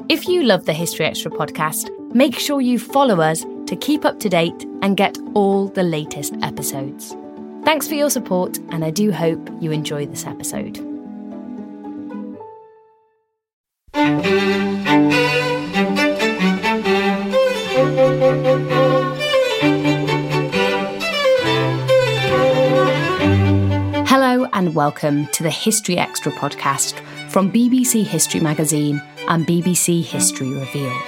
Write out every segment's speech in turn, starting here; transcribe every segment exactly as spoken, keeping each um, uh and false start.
If you love the History Extra podcast, make sure you follow us to keep up to date and get all the latest episodes. Thanks for your support, and I do hope you enjoy this episode. Hello and welcome to the History Extra podcast from B B C History Magazine and B B C History Revealed.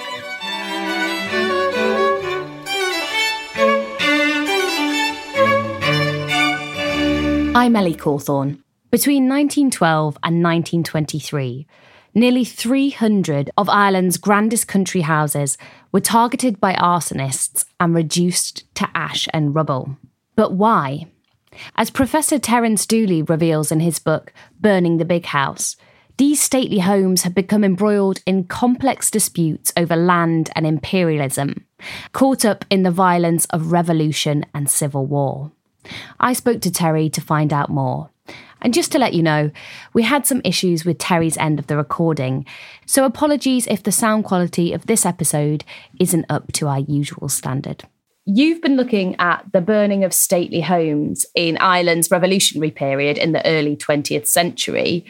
I'm Ellie Cawthorne. Between nineteen twelve and nineteen twenty-three, nearly three hundred of Ireland's grandest country houses were targeted by arsonists and reduced to ash and rubble. But why? As Professor Terence Dooley reveals in his book, Burning the Big House, these stately homes had become embroiled in complex disputes over land and imperialism, caught up in the violence of revolution and civil war. I spoke to Terry to find out more. And just to let you know, we had some issues with Terry's end of the recording, so apologies if the sound quality of this episode isn't up to our usual standard. You've been looking at the burning of stately homes in Ireland's revolutionary period in the early twentieth century.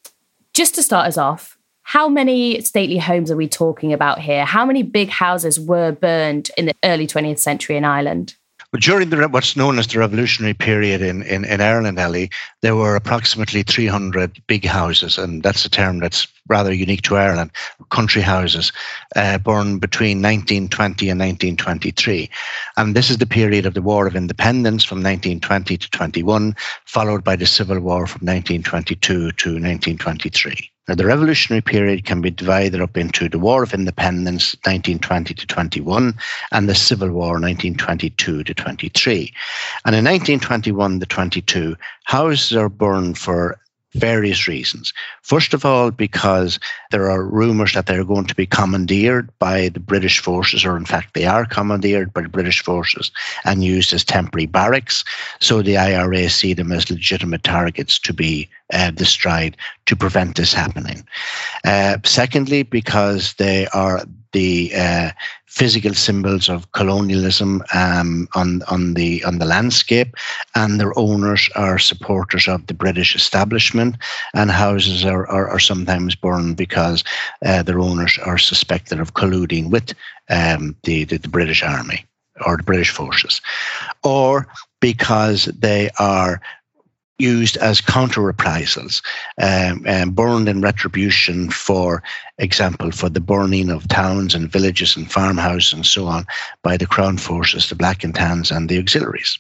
Just to start us off, how many stately homes are we talking about here? How many big houses were burned in the early twentieth century in Ireland? Well, during the what's known as the revolutionary period in, in, in Ireland, Ellie, there were approximately three hundred big houses, and that's a term that's rather unique to Ireland, country houses, uh, burned between nineteen twenty and nineteen twenty-three. And this is the period of the War of Independence from nineteen twenty to twenty-one, followed by the Civil War from nineteen twenty-two to nineteen twenty-three. Now, the revolutionary period can be divided up into the War of Independence, nineteen twenty to twenty-one, and the Civil War, nineteen twenty-two to twenty-three. And in nineteen twenty-one to twenty-two, houses are burned for various reasons. First of all, because there are rumours that they're going to be commandeered by the British forces, or in fact they are commandeered by the British forces and used as temporary barracks. So the I R A see them as legitimate targets to be uh, destroyed to prevent this happening. Uh, secondly, because they are the uh, physical symbols of colonialism um, on on the on the landscape, and their owners are supporters of the British establishment, and houses are are, are sometimes burned because uh, their owners are suspected of colluding with um, the, the the British Army or the British forces, or because they are used as counter-reprisals, um, and burned in retribution, for example, for the burning of towns and villages and farmhouses and so on by the Crown forces, the Black and Tans and the auxiliaries.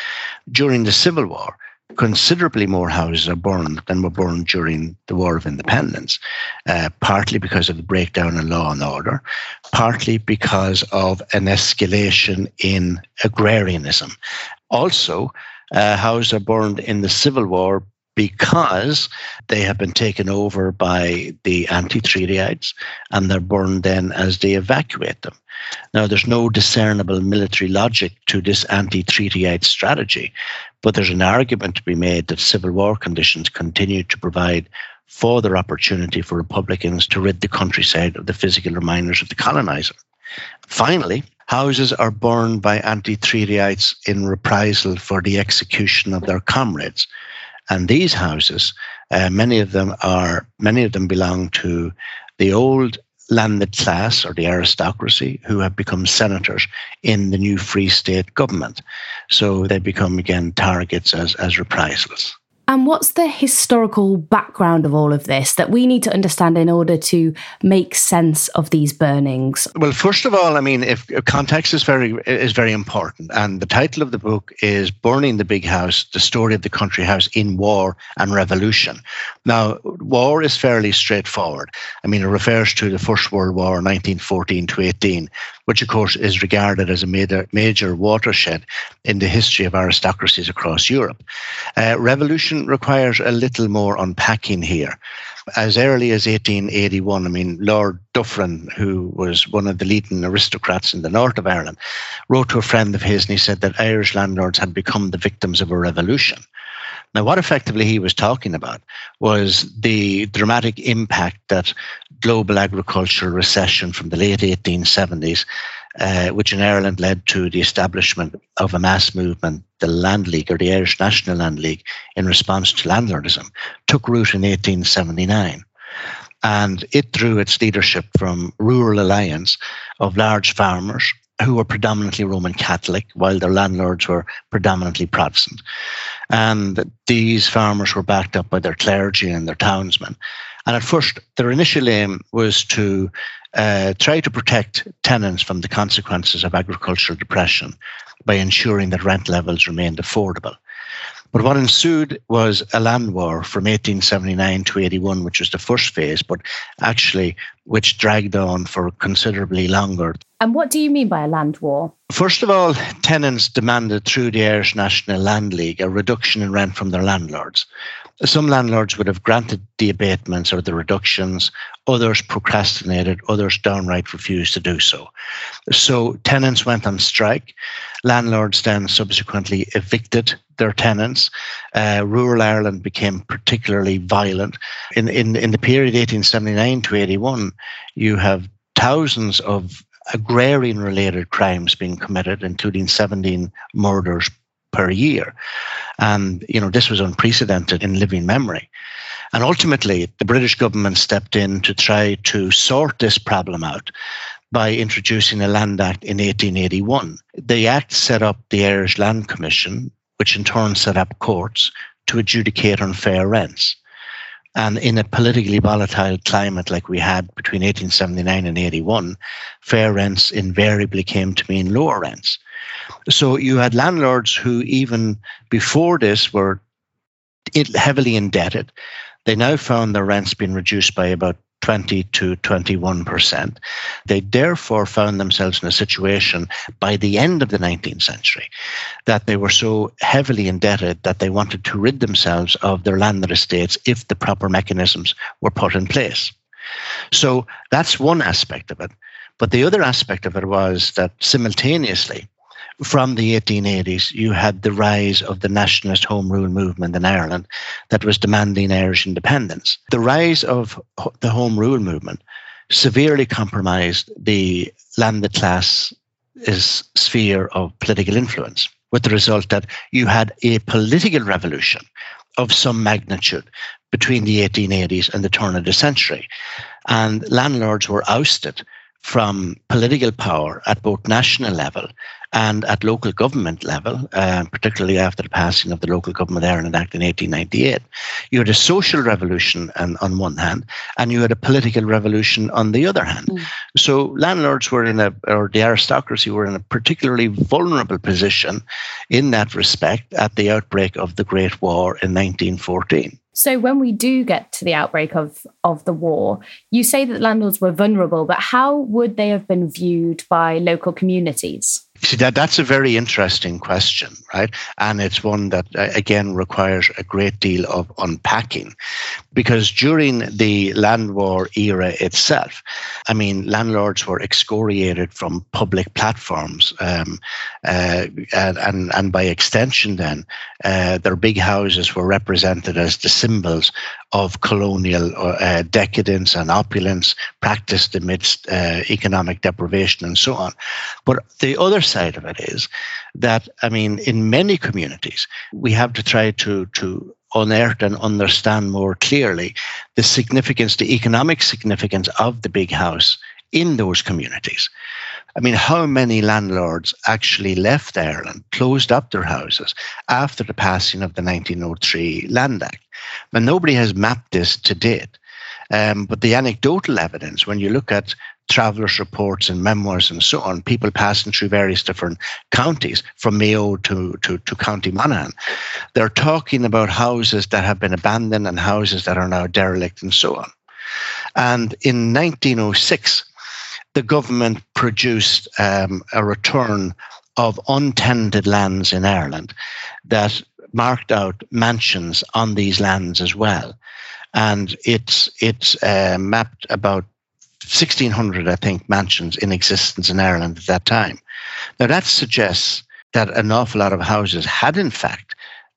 During the Civil War, considerably more houses are burned than were burned during the War of Independence, uh, partly because of the breakdown in law and order, partly because of an escalation in agrarianism. Also, Uh, houses are burned in the Civil War because they have been taken over by the anti-treatyites, and they're burned then as they evacuate them. Now, there's no discernible military logic to this anti-treatyite strategy, but there's an argument to be made that Civil War conditions continue to provide further opportunity for Republicans to rid the countryside of the physical reminders of the colonizer. Finally, houses are burned by anti-treatyites in reprisal for the execution of their comrades. And these houses, uh, many of them are, many of them belong to the old landed class or the aristocracy who have become senators in the new Free State government. So they become, again, targets as, as reprisals. And what's the historical background of all of this that we need to understand in order to make sense of these burnings? Well, first of all, I mean, if context is very is very important, and the title of the book is "Burning the Big House: The Story of the Country House in War and Revolution." Now, war is fairly straightforward. I mean, it refers to the First World War, nineteen fourteen to eighteen, which of course is regarded as a major, major watershed in the history of aristocracies across Europe. Uh, revolution requires a little more unpacking here. As early as eighteen eighty-one, I mean, Lord Dufferin, who was one of the leading aristocrats in the north of Ireland, wrote to a friend of his and he said that Irish landlords had become the victims of a revolution. Now, what effectively he was talking about was the dramatic impact that global agricultural recession from the late eighteen seventies, uh, which in Ireland led to the establishment of a mass movement, the Land League, or the Irish National Land League, in response to landlordism, took root in eighteen seventy-nine. And it drew its leadership from rural alliance of large farmers who were predominantly Roman Catholic, while their landlords were predominantly Protestant. And these farmers were backed up by their clergy and their townsmen. And at first, their initial aim was to uh, try to protect tenants from the consequences of agricultural depression by ensuring that rent levels remained affordable. But what ensued was a land war from eighteen seventy-nine to eighty-one, which was the first phase, but actually which dragged on for considerably longer. And what do you mean by a land war? First of all, tenants demanded through the Irish National Land League a reduction in rent from their landlords. Some landlords would have granted the abatements or the reductions, others procrastinated, others downright refused to do so. So tenants went on strike. Landlords then subsequently evicted their tenants. Uh, rural Ireland became particularly violent. In, in, in the period eighteen seventy-nine to eighty-one, you have thousands of agrarian-related crimes being committed, including seventeen murders per year. And, you know, this was unprecedented in living memory. And ultimately, the British government stepped in to try to sort this problem out by introducing a Land Act in eighteen eighty-one. The Act set up the Irish Land Commission, which in turn set up courts to adjudicate unfair rents. And in a politically volatile climate like we had between eighteen seventy-nine and eighty-one, fair rents invariably came to mean lower rents. So you had landlords who even before this were heavily indebted. They now found their rents being reduced by about twenty to twenty-one percent. They therefore found themselves in a situation by the end of the nineteenth century that they were so heavily indebted that they wanted to rid themselves of their landed estates if the proper mechanisms were put in place. So that's one aspect of it. But the other aspect of it was that simultaneously, from the eighteen eighties, you had the rise of the nationalist Home Rule movement in Ireland that was demanding Irish independence. The rise of the Home Rule movement severely compromised the landed class sphere of political influence, with the result that you had a political revolution of some magnitude between the eighteen eighties and the turn of the century. And landlords were ousted from political power at both national level and at local government level, uh, particularly after the passing of the Local Government Ireland Act in eighteen ninety-eight. You had a social revolution on, on one hand, and you had a political revolution on the other hand. Mm. So landlords were in a, or the aristocracy were in a particularly vulnerable position in that respect at the outbreak of the Great War in nineteen fourteen. So when we do get to the outbreak of, of the war, you say that landlords were vulnerable, but how would they have been viewed by local communities? See, that, that's a very interesting question, right? And it's one that, uh, again, requires a great deal of unpacking. Because during the land war era itself, I mean, landlords were excoriated from public platforms. Um, uh, and, and, and by extension then, uh, their big houses were represented as the symbols of colonial uh, decadence and opulence practiced amidst uh, economic deprivation and so on. But the other side of it is that, I mean, in many communities, we have to try to, to unearth and understand more clearly the significance, the economic significance of the big house in those communities. I mean, how many landlords actually left Ireland, closed up their houses after the passing of the nineteen oh three Land Act? But nobody has mapped this to date. Um, but the anecdotal evidence, when you look at travellers' reports and memoirs and so on, people passing through various different counties, from Mayo to, to, to County Monaghan, they're talking about houses that have been abandoned and houses that are now derelict and so on. And in nineteen oh six, the government produced um, a return of untenanted lands in Ireland that marked out mansions on these lands as well. And it's, it's uh, mapped about sixteen hundred, I think, mansions in existence in Ireland at that time. Now, that suggests that an awful lot of houses had, in fact,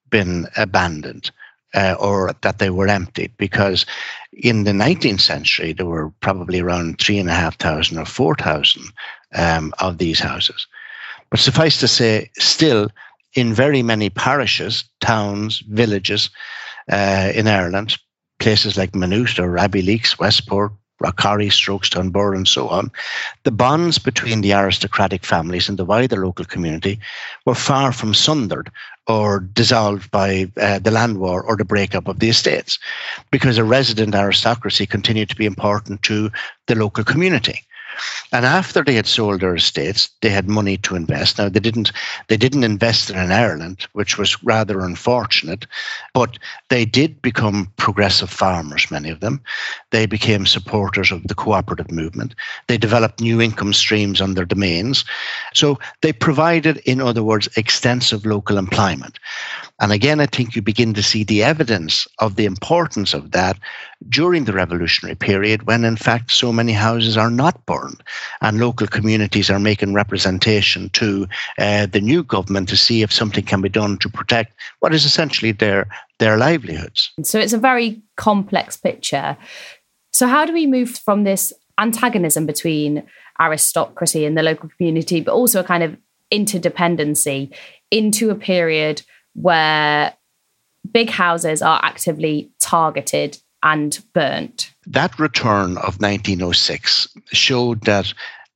been abandoned uh, or that they were emptied, because in the nineteenth century, there were probably around three and a half thousand or four thousand um, of these houses. But suffice to say, still in very many parishes, towns, villages uh, in Ireland, places like Maynooth or Abbeyleix, Westport, Rockcarry, Strokestown, Burr, and so on, the bonds between the aristocratic families and the wider local community were far from sundered or dissolved by uh, the land war or the breakup of the estates, because a resident aristocracy continued to be important to the local community. And after they had sold their estates, they had money to invest. Now, they didn't they didn't invest it in Ireland, which was rather unfortunate, but they did become progressive farmers, many of them. They became supporters of the cooperative movement. They developed new income streams on their domains. So they provided, in other words, extensive local employment. And again, I think you begin to see the evidence of the importance of that during the revolutionary period, when in fact so many houses are not burned and local communities are making representation to uh, the new government to see if something can be done to protect what is essentially their, their livelihoods. So it's a very complex picture. So how do we move from this antagonism between aristocracy and the local community, but also a kind of interdependency, into a period where big houses are actively targeted and burnt? That return of nineteen oh six showed that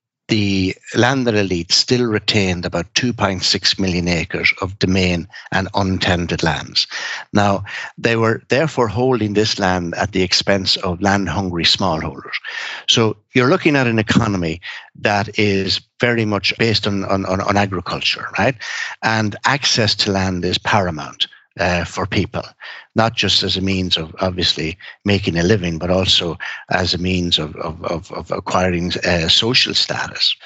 the landed elite still retained about two point six million acres of domain and untended lands. Now, they were therefore holding this land at the expense of land-hungry smallholders. So you're looking at an economy that is very much based on, on, on agriculture, right? And access to land is paramount uh, for people, not just as a means of obviously making a living, but also as a means of, of, of, of acquiring uh, social status.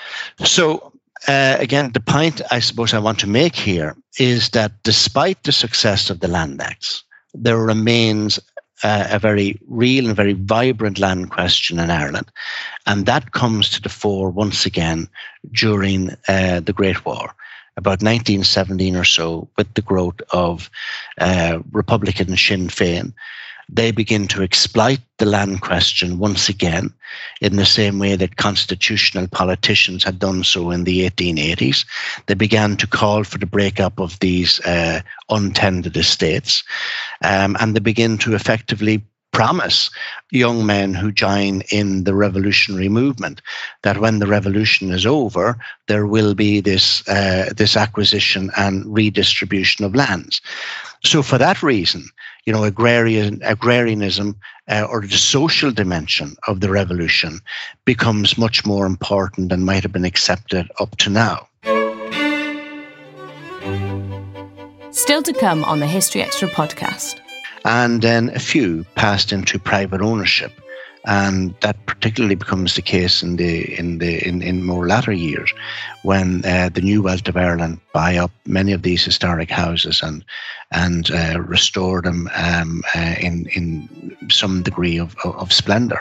So uh, again, the point I suppose I want to make here is that despite the success of the Land Acts, there remains uh, a very real and very vibrant land question in Ireland. And that comes to the fore once again during uh, the Great War, about nineteen seventeen or so, with the growth of uh, Republican Sinn Féin. They begin to exploit the land question once again in the same way that constitutional politicians had done so in the eighteen eighties. They began to call for the breakup of these uh, untended estates, um, and they begin to effectively promise young men who join in the revolutionary movement that when the revolution is over, there will be this uh, this acquisition and redistribution of lands. So for that reason, you know, agrarian agrarianism uh, or the social dimension of the revolution becomes much more important than might have been accepted up to now. Still to come on the History Extra podcast. And then a few passed into private ownership, and that particularly becomes the case in the in the in, in more latter years, when uh, the New Wealth of Ireland buy up many of these historic houses and and uh, restore them um, uh, in in some degree of, of, of splendor.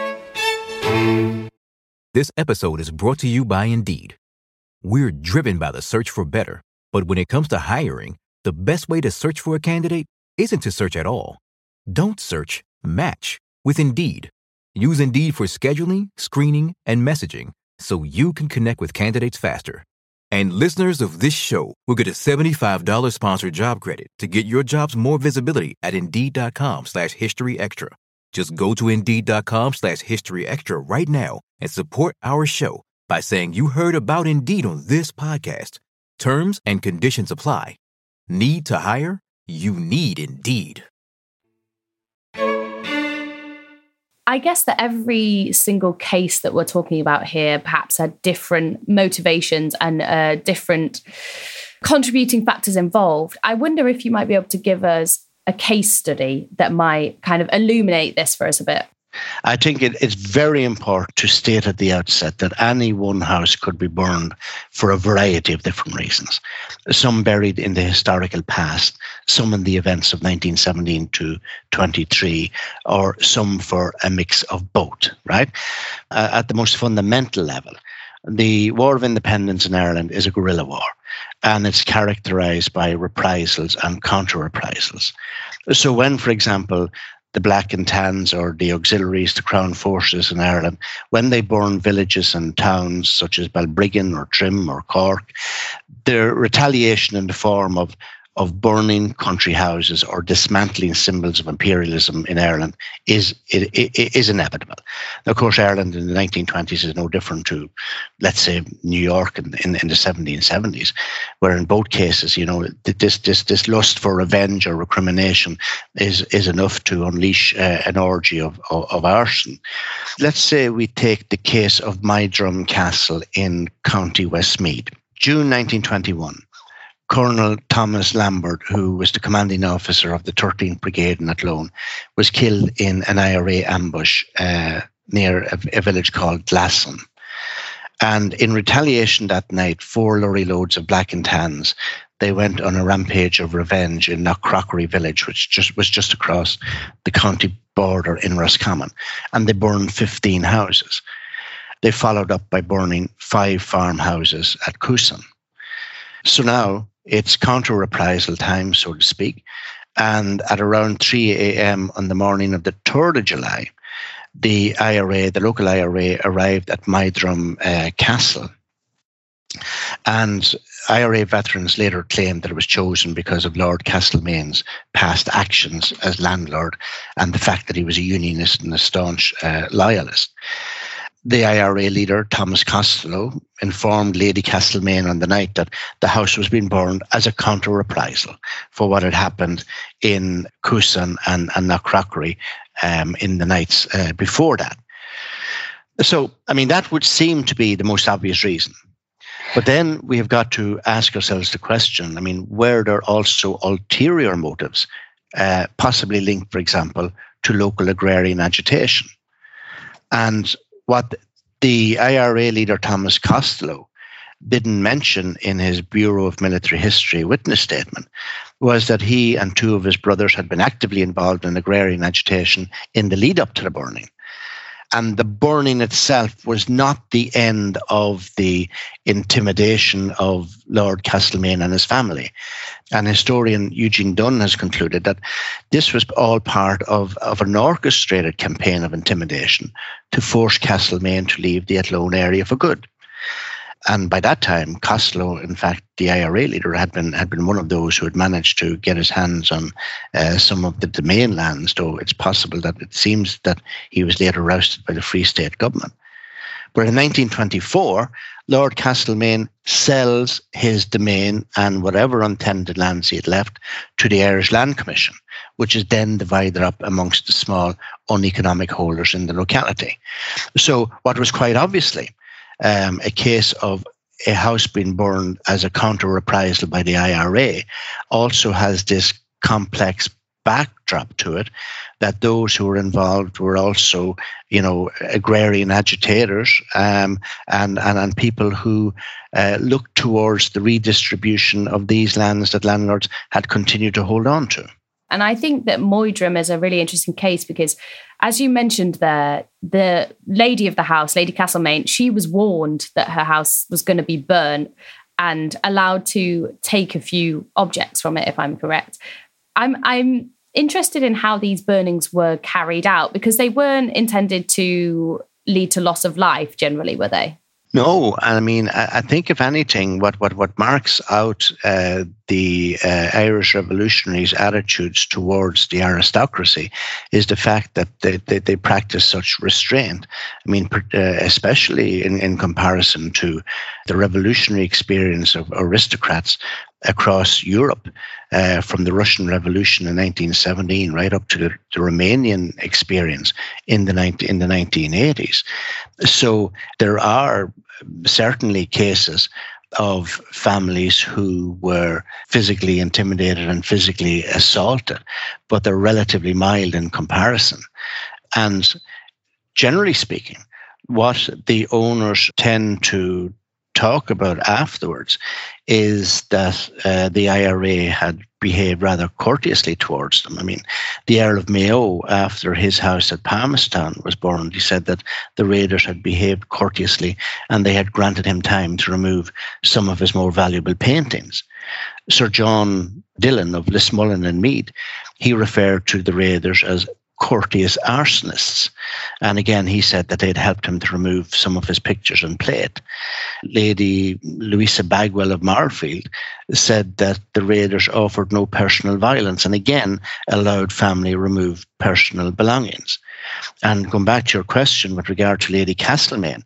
This episode is brought to you by Indeed. We're driven by the search for better, but when it comes to hiring, the best way to search for a candidate isn't to search at all. Don't search, match with Indeed. Use Indeed for scheduling, screening, and messaging so you can connect with candidates faster. And listeners of this show will get a seventy-five dollars sponsored job credit to get your jobs more visibility at Indeed.com slash History Extra. Just go to Indeed.com slash History Extra right now and support our show by saying you heard about Indeed on this podcast. Terms and conditions apply. Need to hire? You need Indeed. I guess that every single case that we're talking about here perhaps had different motivations and uh, different contributing factors involved. I wonder if you might be able to give us a case study that might kind of illuminate this for us a bit. I think it, it's very important to state at the outset that any one house could be burned for a variety of different reasons. Some buried in the historical past, some in the events of nineteen seventeen to twenty-three, or some for a mix of both, right? Uh, at the most fundamental level, the War of Independence in Ireland is a guerrilla war, and it's characterised by reprisals and counter-reprisals. So when, for example, the Black and Tans or the auxiliaries, the Crown forces in Ireland, when they burn villages and towns such as Balbriggan or Trim or Cork, their retaliation in the form of of burning country houses or dismantling symbols of imperialism in Ireland is it, it, is inevitable. Now, of course, Ireland in the nineteen twenties is no different to, let's say, New York in, in, in the seventeen seventies, where in both cases, you know, this this this lust for revenge or recrimination is is enough to unleash uh, an orgy of, of, of arson. Let's say we take the case of Mydrum Castle in County Westmeath, June nineteen twenty-one. Colonel Thomas Lambert, who was the commanding officer of the thirteenth Brigade in Athlone, was killed in an I R A ambush uh, near a, a village called Glasson. And in retaliation that night, four lorry loads of Black and Tans, they went on a rampage of revenge in Knockcrockery village, which just was just across the county border in Roscommon, and they burned fifteen houses. They followed up by burning five farmhouses at Coosan. So now it's counter-reprisal time, so to speak. And at around three a.m. on the morning of the third of July, the I R A, the local I R A, arrived at Mydrum uh, Castle. And I R A veterans later claimed that it was chosen because of Lord Castlemaine's past actions as landlord and the fact that he was a unionist and a staunch uh, loyalist. The I R A leader, Thomas Costello, informed Lady Castlemaine on the night that the house was being burned as a counter-reprisal for what had happened in Coosan and, and Knockcrockery um, in the nights uh, before that. So, I mean, that would seem to be the most obvious reason. But then we have got to ask ourselves the question, I mean, were there also ulterior motives, uh, possibly linked, for example, to local agrarian agitation? And what the I R A leader, Thomas Costello, didn't mention in his Bureau of Military History witness statement was that he and two of his brothers had been actively involved in agrarian agitation in the lead up to the burning. And the burning itself was not the end of the intimidation of Lord Castlemaine and his family. And historian Eugene Dunn has concluded that this was all part of, of an orchestrated campaign of intimidation to force Castlemaine to leave the Athlone area for good. And by that time, Costello, in fact, the I R A leader, had been had been one of those who had managed to get his hands on uh, some of the domain lands, though it's possible that it seems that he was later ousted by the Free State government. But in nineteen twenty-four, Lord Castlemaine sells his domain and whatever untenanted lands he had left to the Irish Land Commission, which is then divided up amongst the small uneconomic holders in the locality. So what was quite obviously Um, a case of a house being burned as a counter-reprisal by the I R A also has this complex backdrop to it, that those who were involved were also, you know, agrarian agitators um, and, and, and people who uh, looked towards the redistribution of these lands that landlords had continued to hold on to. And I think that Mydrum is a really interesting case because, as you mentioned there, the lady of the house, Lady Castlemaine, she was warned that her house was going to be burnt and allowed to take a few objects from it, if I'm correct. I'm I'm interested in how these burnings were carried out, because they weren't intended to lead to loss of life generally, were they? No, I mean, I think if anything, what what what marks out uh, the uh, Irish revolutionaries' attitudes towards the aristocracy is the fact that they they, they practice such restraint. I mean, uh, especially in, in comparison to the revolutionary experience of aristocrats across Europe, uh, from the Russian Revolution in nineteen seventeen right up to the, the Romanian experience in the nineteen in the nineteen eighties. So there are certainly cases of families who were physically intimidated and physically assaulted, but they're relatively mild in comparison. And generally speaking, what the owners tend to talk about afterwards is that uh, the I R A had behaved rather courteously towards them. I mean, the Earl of Mayo, after his house at Palmerston was burned, he said that the raiders had behaved courteously and they had granted him time to remove some of his more valuable paintings. Sir John Dillon of Lismullen and Mead, he referred to the raiders as courteous arsonists. And again, he said that they'd helped him to remove some of his pictures and plate. Lady Louisa Bagwell of Marfield said that the raiders offered no personal violence and again allowed family remove personal belongings. And going back to your question with regard to Lady Castlemaine,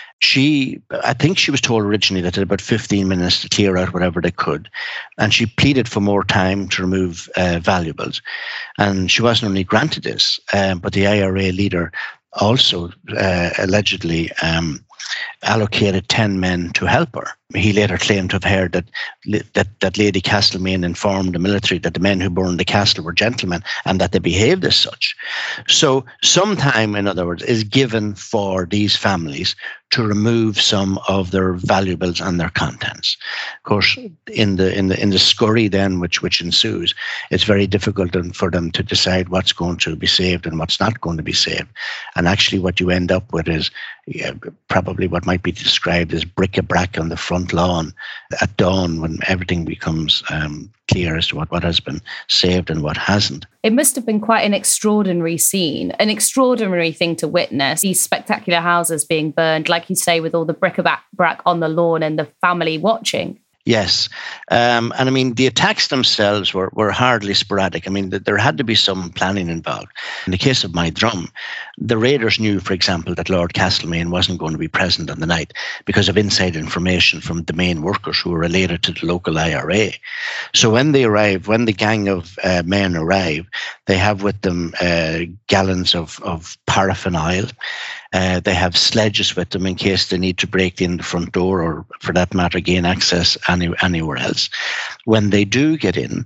She, I think she was told originally that it had about fifteen minutes to clear out whatever they could. And she pleaded for more time to remove uh, valuables. And she wasn't only granted this, uh, but the I R A leader also uh, allegedly um, allocated ten men to help her. He later claimed to have heard that, that that Lady Castlemaine informed the military that the men who burned the castle were gentlemen and that they behaved as such. So some time, in other words, is given for these families to remove some of their valuables and their contents. Of course, in the in the in the scurry then which which ensues, it's very difficult for them to decide what's going to be saved and what's not going to be saved. And actually, what you end up with is yeah, probably what might be described as bric-a-brac on the front lawn at dawn when everything becomes um, clear as to what, what has been saved and what hasn't. It must have been quite an extraordinary scene, an extraordinary thing to witness, these spectacular houses being burned, like you say, with all the bric-a-brac on the lawn and the family watching. Yes. Um, and I mean, the attacks themselves were, were hardly sporadic. I mean, there had to be some planning involved. In the case of My Drum, the raiders knew, for example, that Lord Castlemaine wasn't going to be present on the night because of inside information from the main workers who were related to the local I R A. So when they arrive, when the gang of uh, men arrive, they have with them uh, gallons of, of paraffin oil. Uh, they have sledges with them in case they need to break in the front door or, for that matter, gain access any, anywhere else. When they do get in,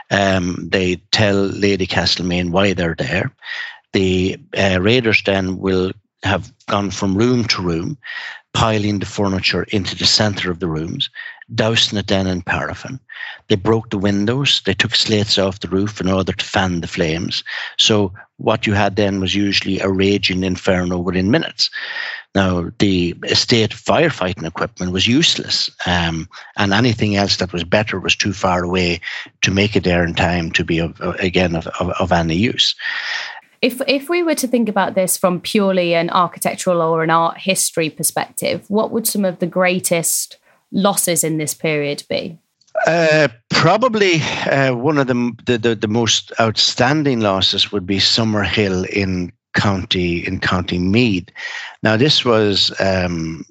um, they tell Lady Castlemaine why they're there. The uh, raiders then will have gone from room to room, piling the furniture into the centre of the rooms, dousing it then in paraffin. They broke the windows. They took slates off the roof in order to fan the flames. So what you had then was usually a raging inferno within minutes. Now, the estate firefighting equipment was useless, um, and anything else that was better was too far away to make it there in time to be, of, again, of, of, of any use. If if we were to think about this from purely an architectural or an art history perspective, what would some of the greatest losses in this period be? Uh, probably uh, one of the, the, the, the most outstanding losses would be Summerhill in County in County Meath. Now, this was um,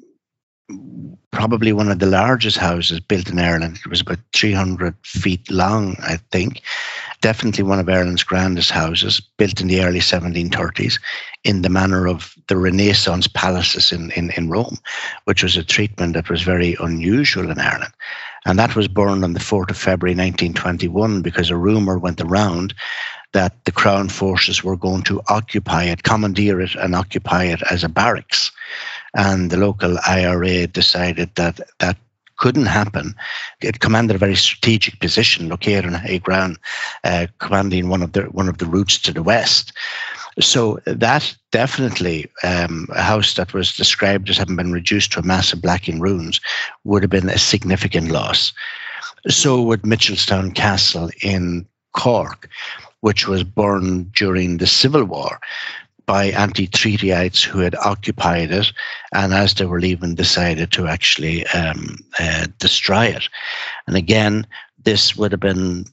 probably one of the largest houses built in Ireland. It was about three hundred feet long, I think. Definitely one of Ireland's grandest houses, built in the early seventeen thirties in the manner of the Renaissance palaces in, in, in Rome, which was a treatment that was very unusual in Ireland. And that was burned on the fourth of February nineteen twenty-one because a rumour went around that the Crown forces were going to occupy it, commandeer it and occupy it as a barracks. And the local I R A decided that that couldn't happen. It commanded a very strategic position located on high ground, uh, commanding one of the one of the routes to the west. So that definitely, um, a house that was described as having been reduced to a mass of blackened ruins would have been a significant loss. So would Mitchelstown Castle in Cork, which was burned during the Civil War by anti-treatyites who had occupied it, and as they were leaving decided to actually um, uh, destroy it. And again, this would have been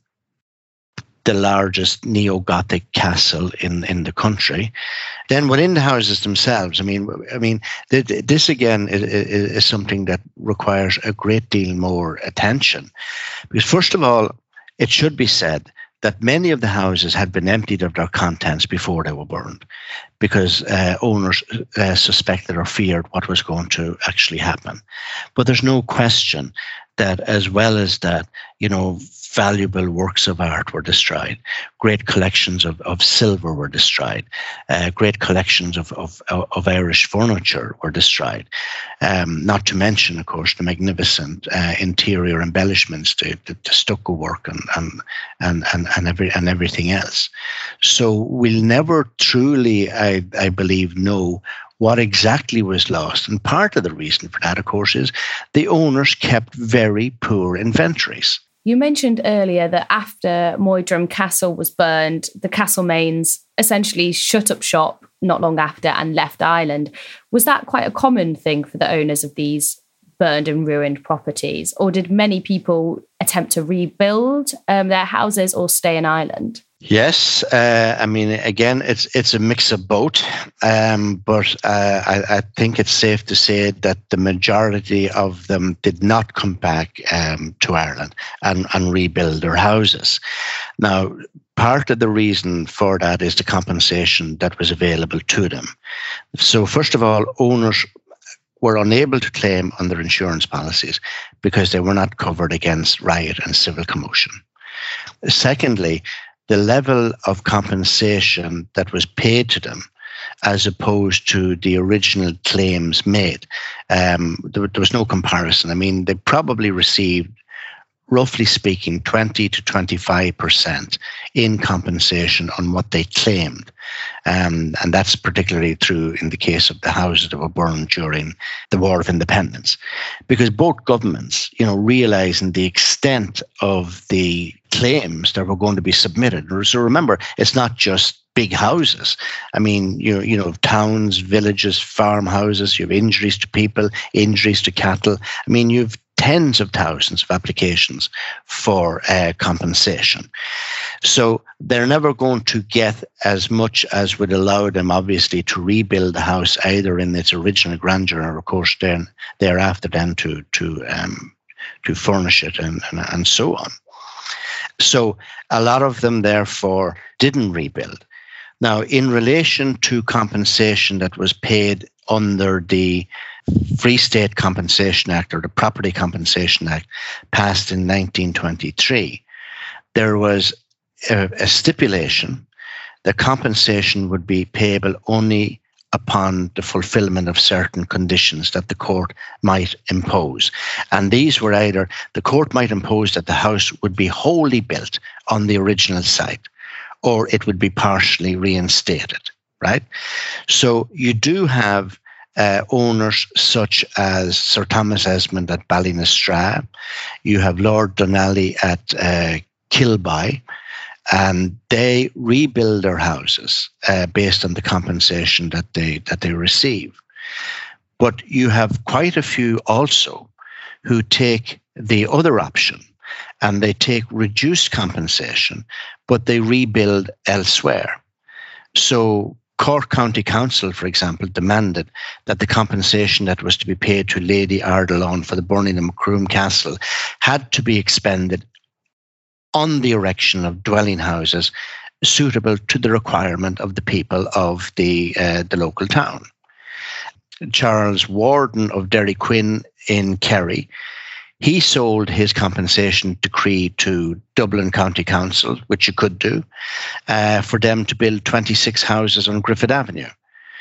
the largest neo-Gothic castle in, in the country. Then within the houses themselves, I mean, I mean, th- th- this again is, is, is something that requires a great deal more attention. Because first of all, it should be said that many of the houses had been emptied of their contents before they were burned, because uh, owners uh, suspected or feared what was going to actually happen. But there's no question that as well as that, you know, valuable works of art were destroyed. Great collections of, of silver were destroyed. Uh, great collections of, of, of Irish furniture were destroyed. Um, not to mention, of course, the magnificent uh, interior embellishments, the, the, the stucco work and and, and, and, and, every, and everything else. So we'll never truly, I, I believe, know what exactly was lost. And part of the reason for that, of course, is the owners kept very poor inventories. You mentioned earlier that after Moydrum Castle was burned, the Castlemaines essentially shut up shop not long after and left Ireland. Was that quite a common thing for the owners of these burned and ruined properties? Or did many people attempt to rebuild um, their houses or stay in Ireland? Yes, uh, I mean, again, it's it's a mix of both, um, but uh, I, I think it's safe to say that the majority of them did not come back um, to Ireland and, and rebuild their houses. Now, part of the reason for that is the compensation that was available to them. So, first of all, owners were unable to claim on their insurance policies because they were not covered against riot and civil commotion. Secondly, the level of compensation that was paid to them as opposed to the original claims made, um, there, there was no comparison. I mean, they probably received, roughly speaking, twenty to twenty-five percent in compensation on what they claimed. Um, and that's particularly true in the case of the houses that were burned during the War of Independence. Because both governments, you know, realizing the extent of the claims that were going to be submitted. So remember, it's not just big houses. I mean, you, you know, towns, villages, farmhouses, you have injuries to people, injuries to cattle. I mean, you've tens of thousands of applications for uh, compensation. So they're never going to get as much as would allow them, obviously, to rebuild the house either in its original grandeur or, of course, then thereafter then to to um, to furnish it and, and and so on. So a lot of them, therefore, didn't rebuild. Now, in relation to compensation that was paid under the Free State Compensation Act or the Property Compensation Act passed in nineteen twenty-three, there was a, a stipulation that compensation would be payable only upon the fulfillment of certain conditions that the court might impose. And these were either the court might impose that the house would be wholly built on the original site, or it would be partially reinstated, right? So you do have uh, owners such as Sir Thomas Esmond at Ballynastraw, you have Lord Donnelly at uh, Kilby, and they rebuild their houses uh, based on the compensation that they that they receive. But you have quite a few also who take the other option, and they take reduced compensation, but they rebuild elsewhere. So Cork County Council, for example, demanded that the compensation that was to be paid to Lady Ardilaun for the burning of Macroom Castle had to be expended on the erection of dwelling houses suitable to the requirement of the people of the uh, the local town. Charles Warden of Derry Quinn in Kerry, he sold his compensation decree to Dublin County Council, which you could do, uh, for them to build twenty-six houses on Griffith Avenue.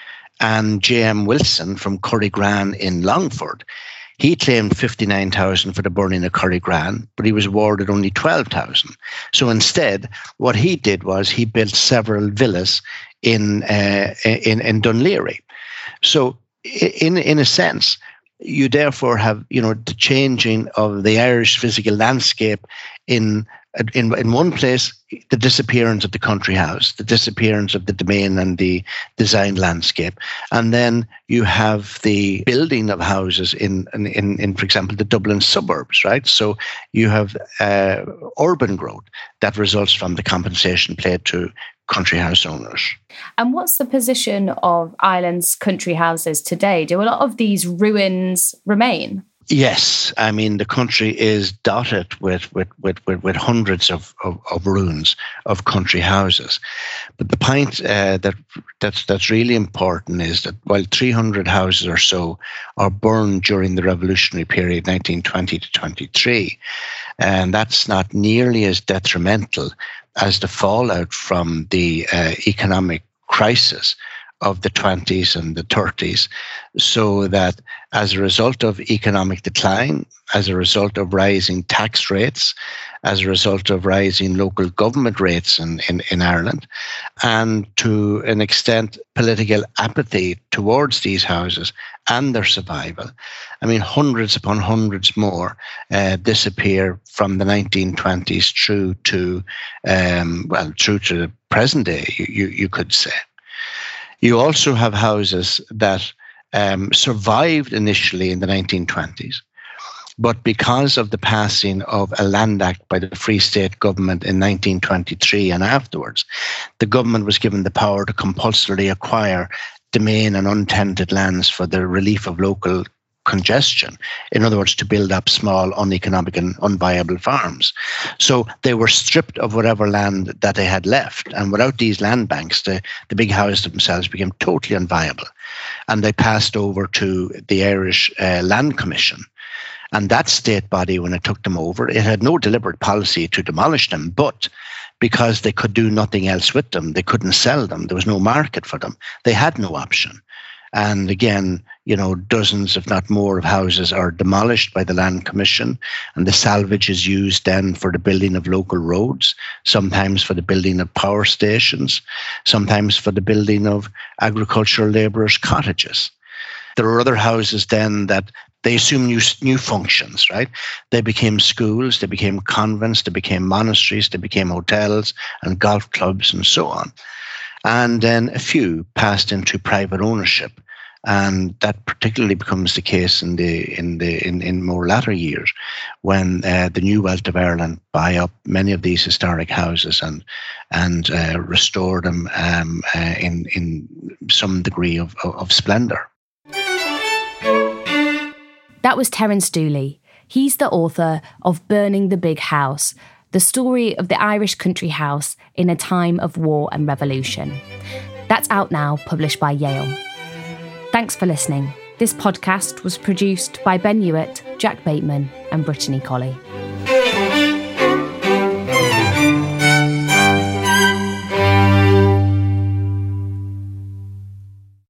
And J M Wilson from Currygran in Longford, he claimed fifty-nine thousand for the burning of Currygran, but he was awarded only twelve thousand. So instead, what he did was he built several villas in uh, in, in Dunleary. So in in a sense, you therefore have, you know, the changing of the Irish physical landscape in in in one place, the disappearance of the country house, the disappearance of the domain and the design landscape, and then you have the building of houses in in in, in for example, the Dublin suburbs, right? So you have uh, urban growth that results from the compensation paid to country house owners. And what's the position of Ireland's country houses today? Do a lot of these ruins remain? Yes, I mean the country is dotted with with with with, with hundreds of, of, of ruins of country houses. But the point uh, that that's that's really important is that while three hundred houses or so are burned during the revolutionary period, nineteen twenty to twenty-three, And that's not nearly as detrimental as the fallout from the uh, economic crisis of the twenties and the thirties, so that as a result of economic decline, as a result of rising tax rates, as a result of rising local government rates in, in, in Ireland, and to an extent political apathy towards these houses and their survival. I mean, hundreds upon hundreds more uh, disappear from the nineteen twenties through to, um, well, through to the present day, you, you could say. You also have houses that um, survived initially in the nineteen twenties, but because of the passing of a Land Act by the Free State government in nineteen twenty-three and afterwards, the government was given the power to compulsorily acquire domain and untenanted lands for the relief of local congestion. In other words, to build up small, uneconomic and unviable farms. So they were stripped of whatever land that they had left. And without these land banks, the, the big houses themselves became totally unviable. And they passed over to the Irish uh, Land Commission. And that state body, when it took them over, it had no deliberate policy to demolish them, but because they could do nothing else with them, they couldn't sell them, there was no market for them, they had no option. And again, you know, dozens, if not more, of houses are demolished by the Land Commission, and the salvage is used then for the building of local roads, sometimes for the building of power stations, sometimes for the building of agricultural labourers' cottages. There are other houses then that they assume new, new functions, right? They became schools, they became convents, they became monasteries, they became hotels and golf clubs and so on. And then a few passed into private ownership, and that particularly becomes the case in the in the in, in more latter years, when uh, the New Wealth of Ireland buy up many of these historic houses and and uh, restore them um, uh, in in some degree of of, of splendour. That was Terence Dooley. He's the author of Burning the Big House, the story of the Irish country house in a time of war and revolution. That's out now, published by Yale. Thanks for listening. This podcast was produced by Ben Hewitt, Jack Bateman and Brittany Colley.